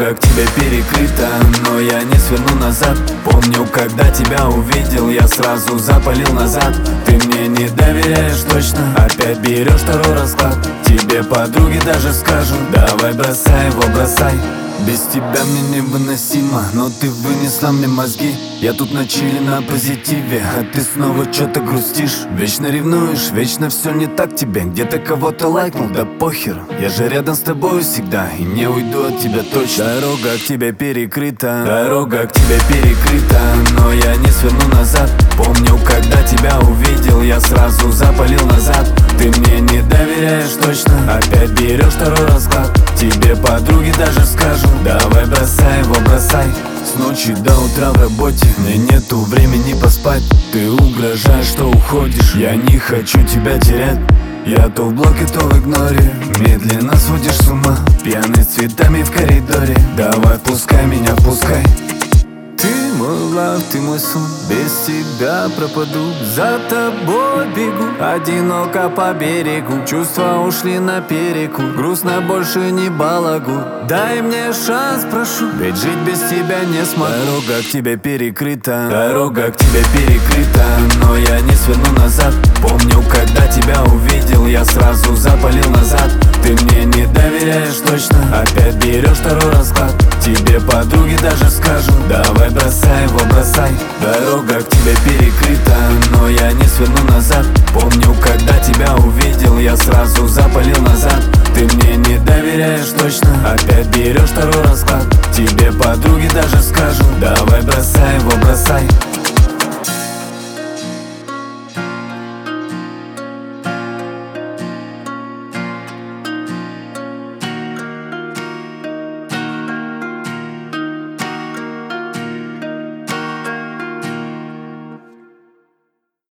Дорога к тебе перекрыта, но я не сверну назад. Помню, когда тебя увидел, я сразу запалил назад. Ты мне не доверяешь точно, опять берешь второй расклад. Тебе подруги даже скажут: давай бросай его, бросай. Без тебя мне невыносимо, но ты вынесла мне мозги. Я тут на чиле, на позитиве, а ты снова что-то грустишь. Вечно ревнуешь, вечно все не так тебе. Где-то кого-то лайкнул, да похер. Я же рядом с тобой всегда и не уйду от тебя точно. Дорога к тебе перекрыта, дорога к тебе перекрыта, но я не сверну назад. Помню, когда тебя увидел, я сразу запалил назад. Ты мне не доверяешь точно, опять берешь второй расклад. Тебе подруги даже скажут: давай бросай его, бросай. С ночи до утра в работе, мне нету времени поспать. Ты угрожаешь, что уходишь, я не хочу тебя терять. Я то в блоке, то в игноре, медленно сводишь с ума. Пьяный с цветами в коридоре, давай пускай меня, пускай. Ты мой лав, ты мой сон, без тебя пропаду. За тобой бегу, одиноко по берегу. Чувства ушли на переку, грустно больше не балагу. Дай мне шанс, прошу, ведь жить без тебя не смогу. Дорога к тебе перекрыта, дорога к тебе перекрыта, но я не сверну назад. Помню, когда тебя увидел, я сразу запалил назад. Ты мне не доверяешь точно, опять берешь второй расклад. Тебе подруги даже скажут: давай бросай его, бросай. Дорога к тебе перекрыта, но я не сверну назад. Помню, когда тебя увидел, я сразу запалил назад. Ты мне не доверяешь точно, опять берешь второй расклад. Тебе подруги даже скажут: давай бросай его, бросай.